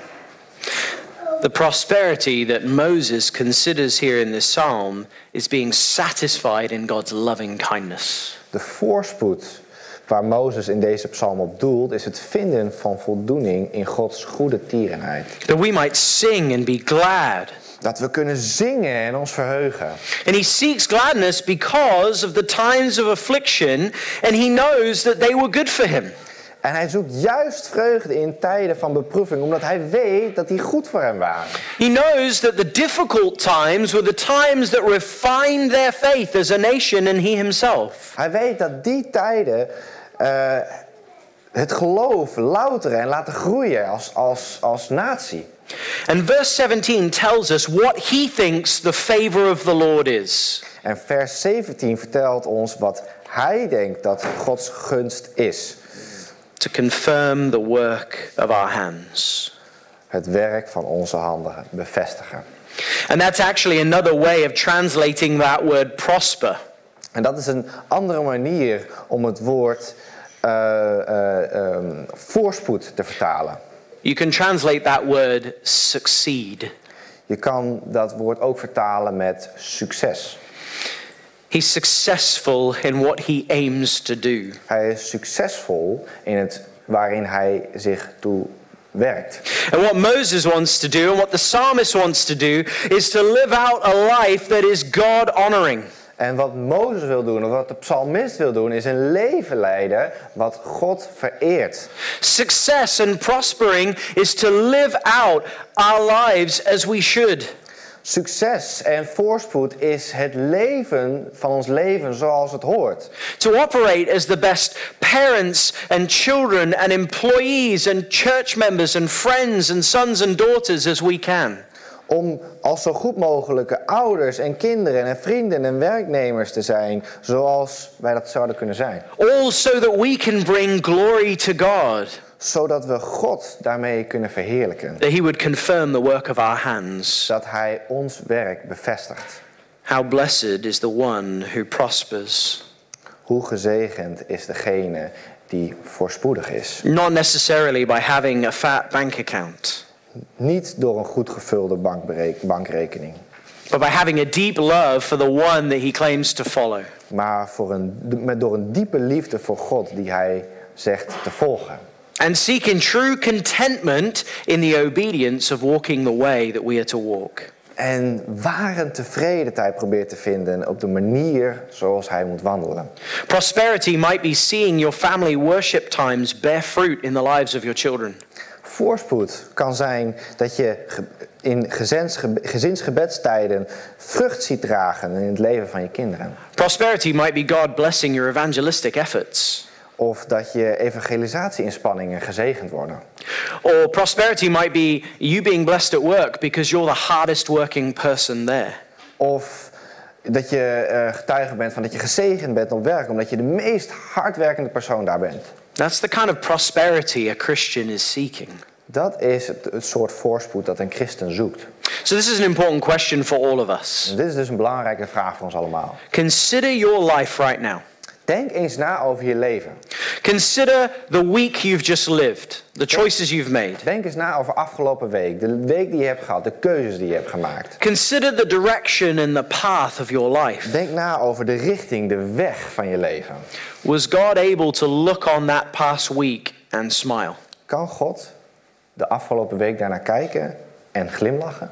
The prosperity that Moses considers here in this psalm is being satisfied in God's loving kindness. De voorspoed waar Mozes in deze psalm op doelt, is het vinden van voldoening in Gods goede tierenheid. That we might sing and be glad. Dat we kunnen zingen en ons verheugen. And he seeks gladness because of the times of affliction, and he knows that they were good for him. En hij zoekt juist vreugde in tijden van beproeving, omdat hij weet dat die goed voor hem waren. He knows that the difficult times were the times that refined their faith as a nation and he himself. Hij weet dat die tijden uh, het geloof louteren en laten groeien als, als, als natie. And verse seventeen tells us what he thinks the favor of the Lord is. En vers zeventien vertelt ons wat hij denkt dat Gods gunst is. To confirm the work of our hands. Het werk van onze handen bevestigen. And that's actually another way of translating that word prosper. En dat is een andere manier om het woord uh, uh, um, voorspoed te vertalen. You can translate that word succeed. Je kan dat woord ook vertalen met succes. He's successful in what he aims to do. Hij is succesvol in het waarin hij zich toe werkt. And what Moses wants to do and what the psalmist wants to do is to live out a life that is God-honoring. En wat Mozes wil doen, of wat de psalmist wil doen, is een leven leiden wat God vereert. Success and prospering is to live out our lives as we should. Succes en voorspoed is het leven van ons leven zoals het hoort. To operate as the best parents and children and employees and church members and friends and sons and daughters as we can. Om als zo goed mogelijke ouders en kinderen en vrienden en werknemers te zijn zoals wij dat zouden kunnen zijn. All so that we can bring glory to God. Zodat we God daarmee kunnen verheerlijken. That he would confirm the work of our hands. Dat hij ons werk bevestigt. How blessed is the one who prospers. Hoe gezegend is degene die voorspoedig is. Not necessarily by having a fat bank account. Niet door een goed gevulde bankrekening. But by having a deep love for the one that he claims to follow. Maar voor een, met door een diepe liefde voor God die hij zegt te volgen. And seeking true contentment in the obedience of walking the way that we are to walk. En ware tevredenheid probeert te vinden op de manier zoals hij moet wandelen. Prosperity might be seeing your family worship times bear fruit in the lives of your children. Voorspoed kan zijn dat je in gezins, gezinsgebedstijden vrucht ziet dragen in het leven van je kinderen. Prosperity might be God blessing your evangelistic efforts. Of dat je evangelisatie-inspanningen gezegend worden. Or prosperity might be you being blessed at work because you're the hardest working person there. Of dat je uh, getuige bent van dat je gezegend bent op werk omdat je de meest hardwerkende persoon daar bent. That's the kind of prosperity a Christian is seeking. Dat is het, het soort voorspoed dat een christen zoekt. So this is an important question for all of us. En dit is dus een belangrijke vraag voor ons allemaal. Consider your life right now. Denk eens na over je leven. Consider the week you've just lived, the choices you've made. Denk eens na over afgelopen week, de week die je hebt gehad, de keuzes die je hebt gemaakt. Consider the direction and the path of your life. Denk na over de richting, de weg van je leven. Was God able to look on that past week and smile? Kan God de afgelopen week daarnaar kijken en glimlachen?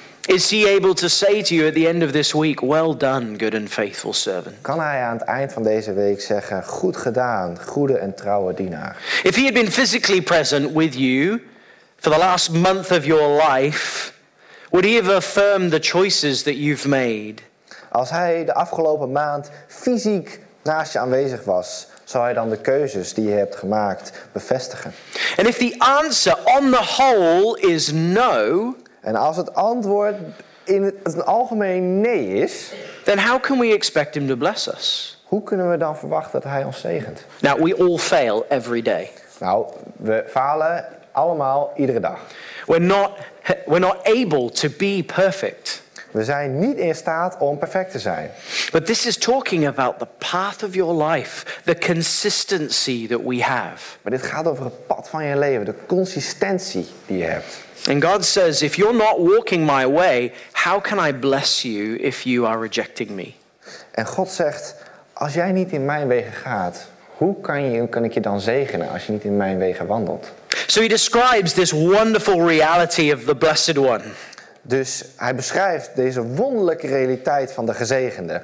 Is he able to say to you at the end of this week, well done, good and faithful servant? Kan hij aan het eind van deze week zeggen, goed gedaan, goede en trouwe dienaar? If he had been physically present with you for the last month of your life, would he have affirmed the choices that you've made? Als hij de afgelopen maand fysiek naast je aanwezig was, zou hij dan de keuzes die je hebt gemaakt bevestigen? And if the answer on the whole is no, en als het antwoord in het, het algemeen nee is, then how can we expect him to bless us? Hoe kunnen we dan verwachten dat hij ons zegent? Now, we all fail every day. Nou, we falen allemaal iedere dag. We're not, we're not able to be perfect. We zijn niet in staat om perfect te zijn. But this is talking about the path of your life, the consistency that we have. Maar dit gaat over het pad van je leven, de consistentie die je hebt. And God says, if you're not walking my way, how can I bless you if you are rejecting me? En God zegt, als jij niet in mijn wegen gaat, hoe kan, je, hoe kan ik je dan zegenen als je niet in mijn wegen wandelt? So he describes this wonderful reality of the blessed one. Dus hij beschrijft deze wonderlijke realiteit van de gezegende.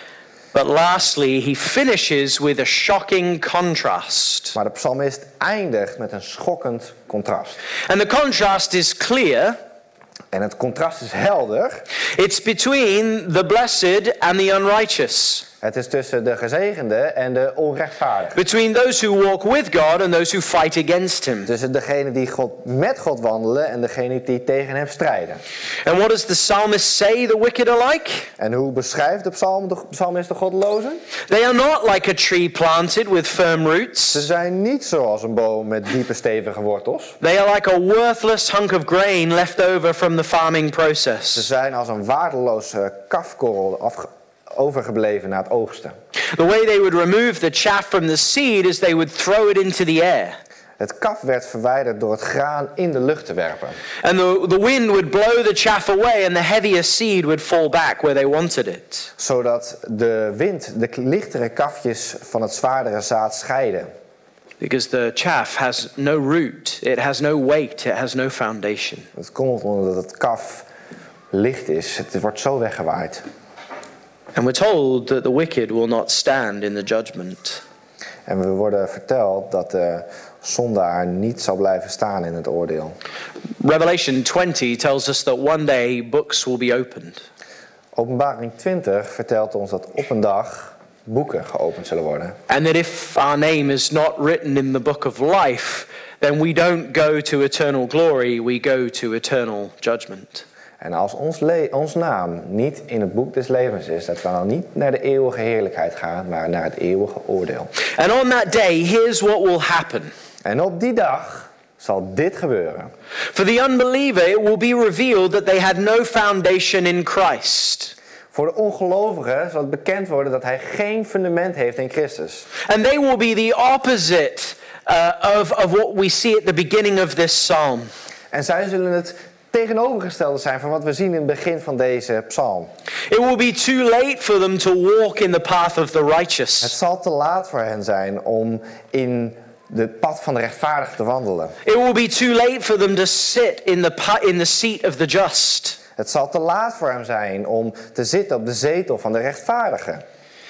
But lastly, he finishes with a shocking contrast. Maar de psalmist eindigt met een schokkend contrast. And the contrast is clear. En het contrast is helder. It's between the blessed and the unrighteous. Het is tussen de gezegende en de onrechtvaardige. Between those who walk with God and those who fight against him. Tussen degene die God met God wandelen en degene die tegen hem strijden. And what does the psalmist say the wicked are like? En hoe beschrijft de psalm de psalmist de goddelozen? They are not like a tree planted with firm roots. Ze zijn niet zoals een boom met diepe stevige wortels. They are like a worthless hunk of grain left over from the farming process. Ze zijn als een waardeloze kafkorrel afge overgebleven na het oogsten. The way they would remove the chaff from the seed is they would throw it into the air. Het kaf werd verwijderd door het graan in de lucht te werpen. And the, the wind would blow the chaff away and the heavier seed would fall back where they wanted it. Zodat de wind de lichtere kafjes van het zwaardere zaad scheidde. Because the chaff has no root, it has no weight, it has no foundation. Het komt omdat het kaf licht is. Het wordt zo weggewaaid. And we're told that the wicked will not stand in the judgment. En we worden verteld dat de zondaar niet zal blijven staan in het oordeel. Revelation twenty tells us that one day books will be opened. Openbaring twintig vertelt ons dat op een dag boeken geopend zullen worden. And that if our name is not written in the book of life, then we don't go to eternal glory, we go to eternal judgment. En als ons, le- ons naam niet in het boek des levens is, dat we dan niet naar de eeuwige heerlijkheid gaan, maar naar het eeuwige oordeel. And on that day, here's what will happen. En op die dag zal dit gebeuren. For the unbeliever, it will be revealed that they had no foundation in Christ. Voor de ongelovige zal het bekend worden dat hij geen fundament heeft in Christus. And they will be the opposite uh, of, of what we see at the beginning of this psalm. En zij zullen het tegenovergestelde zijn van wat we zien in het begin van deze psalm. It will be too late for them to walk in the path of the Het righteous. zal te laat voor hen zijn om in de pad van de rechtvaardigen te wandelen. It will be too late for them to sit in the, pa- in the seat of the just. Het zal te laat voor hem zijn om te zitten op de zetel van de rechtvaardigen.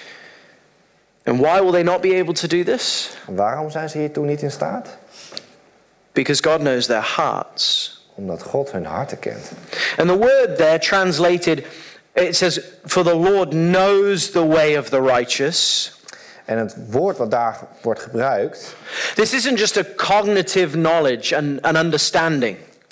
And why will they not be able to do this? Waarom zijn ze hiertoe niet in staat? Because God knows their hearts. Omdat God hun harten kent. And the word there translated, it says, for the Lord knows the way of the righteous. En het woord wat daar wordt gebruikt This isn't just a cognitive knowledge and an understanding.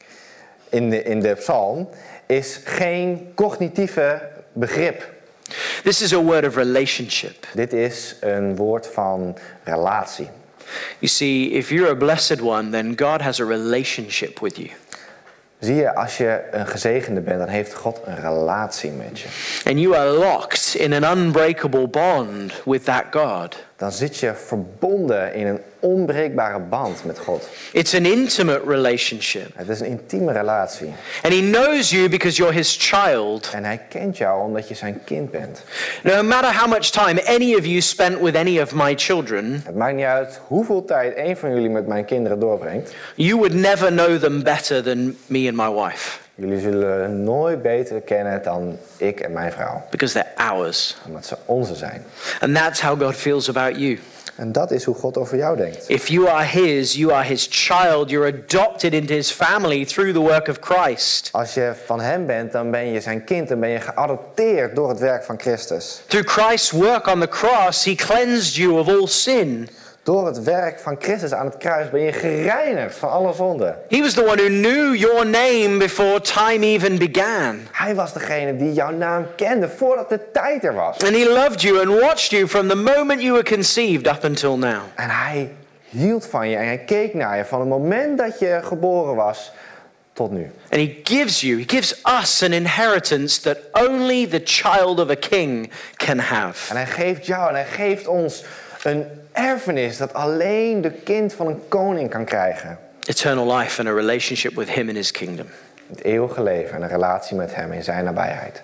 in de, in de psalm is geen cognitieve begrip. This is a word of relationship. Dit is een woord van relatie. You see, if you're a blessed one, then God has a relationship with you. Zie je, als je een gezegende bent, dan heeft God een relatie met je. And you are locked in an unbreakable bond with that God. Dan zit je verbonden in een onbreekbare band met God. It's an intimate relationship. Het is een intieme relatie. And he knows you because you're his child. En hij kent jou omdat je zijn kind bent. No matter how much time any of you spent with any of my children, Het maakt niet uit hoeveel tijd een van jullie met mijn kinderen doorbrengt. you would never know them better than me and my wife. Jullie zullen hen nooit beter kennen dan ik en mijn vrouw. Because they're ours. Omdat ze onze zijn. And that's how God feels about you. En dat is hoe God over jou denkt. If you are his, you are his child. You're adopted into his family through the work of Christ. Als je van hem bent, dan ben je zijn kind. Dan ben je geadopteerd door het werk van Christus. Through Christ's work on the cross, he cleansed you of all sin. Door het werk van Christus aan het kruis ben je gereinigd van alle zonde. He was the one who knew your name before time even began. Hij was degene die jouw naam kende voordat de tijd er was. And he loved you and watched you from the moment you were conceived up until now. En hij hield van je en hij keek naar je van het moment dat je geboren was tot nu. And he gives you, he gives us an inheritance that only the child of a king can have. En hij geeft jou en hij geeft ons een erfenis dat alleen de kind van een koning kan krijgen. Eternal life and a relationship with him in his kingdom. Het eeuwige leven en een relatie met hem in zijn nabijheid.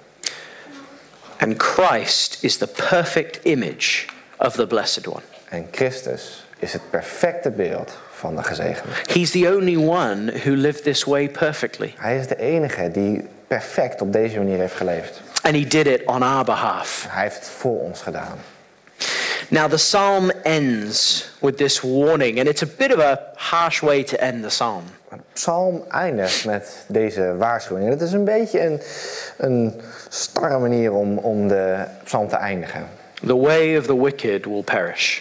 And Christ is the perfect image of the blessed one. En Christus is het perfecte beeld van de gezegende. He's the only one who lived this way perfectly. Hij is de enige die perfect op deze manier heeft geleefd. And he did it on our behalf. Hij heeft het voor ons gedaan. Now the psalm ends with this warning, and it's a bit of a harsh way to end the psalm. De psalm eindigt met deze waarschuwing. Het is een beetje een, een starre manier om, om de psalm te eindigen. The way of the wicked will perish.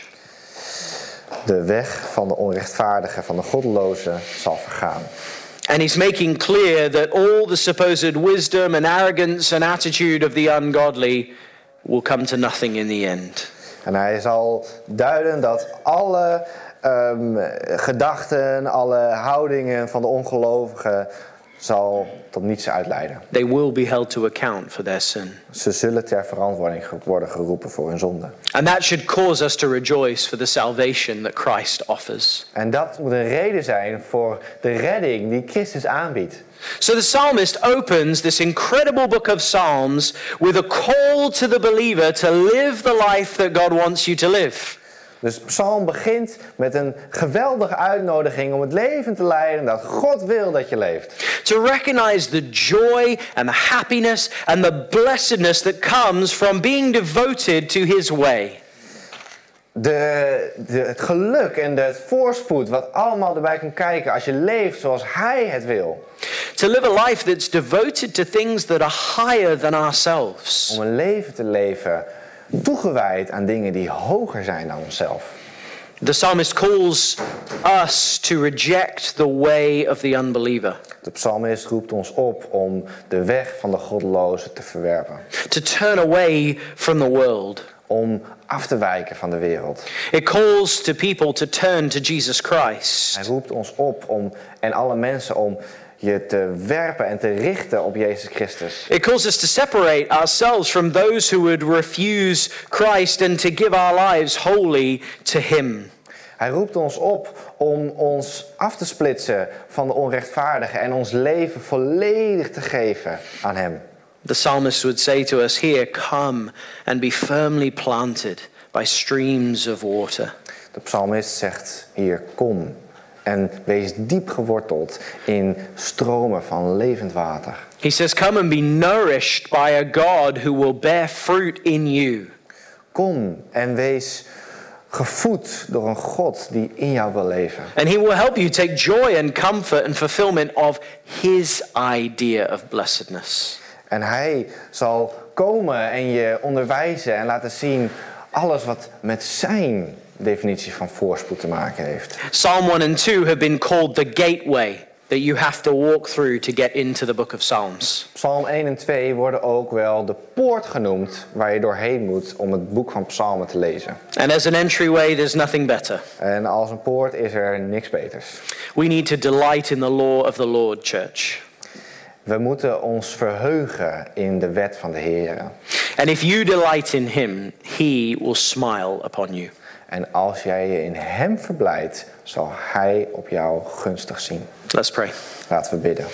De weg van de onrechtvaardige, van de goddeloze zal vergaan. And he's making clear that all the supposed wisdom and arrogance and attitude of the ungodly will come to nothing in the end. En hij zal duiden dat alle um, gedachten, alle houdingen van de ongelovigen zal tot niets uitleiden. They will be held to account for their sin. Ze zullen ter verantwoording worden geroepen voor hun zonde. And that should cause us to rejoice for the salvation that Christ offers. En dat moet een reden zijn voor de redding die Christus aanbiedt. So the psalmist opens this incredible book of Psalms with a call to the believer to live the life that God wants you to live. Dus de psalm begint met een geweldige uitnodiging om het leven te leiden dat God wil dat je leeft. To recognize the joy and the happiness and the blessedness that comes from being devoted to his way. De, de, het geluk en de, het voorspoed wat allemaal erbij kan kijken als je leeft zoals hij het wil. To live a life that's devoted to things that are higher than ourselves. Om een leven te leven toegewijd aan dingen die hoger zijn dan onszelf. The psalmist calls us to reject the way of the unbeliever. De psalmist roept ons op om de weg van de goddeloze te verwerpen. To turn away from the world. Om af te wijken van de wereld. It calls to people to turn to Jesus Christ. Hij roept ons op om, en alle mensen om je te werpen en te richten op Jezus Christus. It calls us to separate ourselves from those who would refuse Christ and to give our lives wholly to him. Hij roept ons op om ons af te splitsen van de onrechtvaardigen en ons leven volledig te geven aan hem. The psalmist would say to us here, come and be firmly planted by streams of water. De psalmist zegt hier, kom en wees diep geworteld in stromen van levend water. He says, come and be nourished by a God who will bear fruit in you. Kom en wees gevoed door een God die in jou wil leven. And he will help you take joy and comfort and fulfillment of his idea of blessedness. En hij zal komen en je onderwijzen en laten zien alles wat met zijn definitie van voorspoed te maken heeft. Psalm one and two have been called the gateway that you have to walk through to get into the book of Psalms. Psalm één en twee worden ook wel de poort genoemd waar je doorheen moet om het boek van Psalmen te lezen. And as an entryway, there's nothing better. En als een poort is er niks beters. We need to delight in the law of the Lord, church. We moeten ons verheugen in de wet van de Heer. And if you delight in him, he will smile upon you. En als jij je in hem verblijdt, zal hij op jou gunstig zien. Let's pray. Laten we bidden.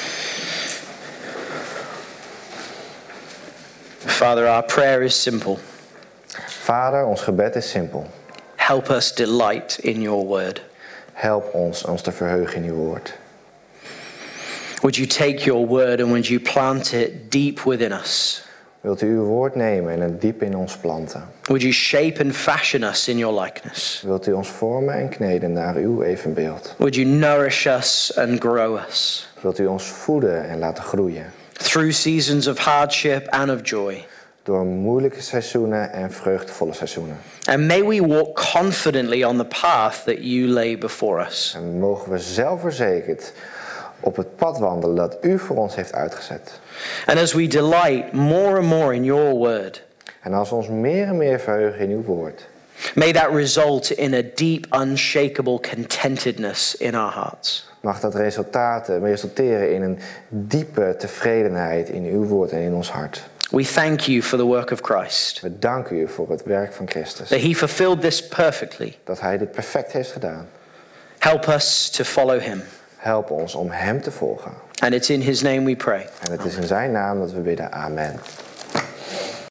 Father, our prayer is simple. Vader, ons gebed is simpel. Help us delight in your word. Help ons ons te verheugen in uw woord. Would you take your word and would you plant it deep within us? Wilt u uw woord nemen en het diep in ons planten? Would you shape and fashion us in your likeness? Wilt u ons vormen en kneden naar uw evenbeeld? Would you nourish us and grow us? Wilt u ons voeden en laten groeien? Through seasons of hardship and of joy. Door moeilijke seizoenen en vreugdevolle seizoenen. And may we walk confidently on the path that you lay before us. En mogen we zelfverzekerd op het pad wandelen dat u voor ons heeft uitgezet. And as we delight more and more in your word, En als we ons meer en meer verheugen in uw woord, may that result in a deep, unshakable contentedness in our hearts. mag dat resultaten resulteren in een diepe tevredenheid in uw woord en in ons hart. We thank you for the work of Christ, We danken u voor het werk van Christus. that he fulfilled this perfectly. Dat hij dit perfect heeft gedaan. Help us to follow him. Help ons om hem te volgen. And it's in his name we pray. En het is in zijn naam dat we bidden. Amen.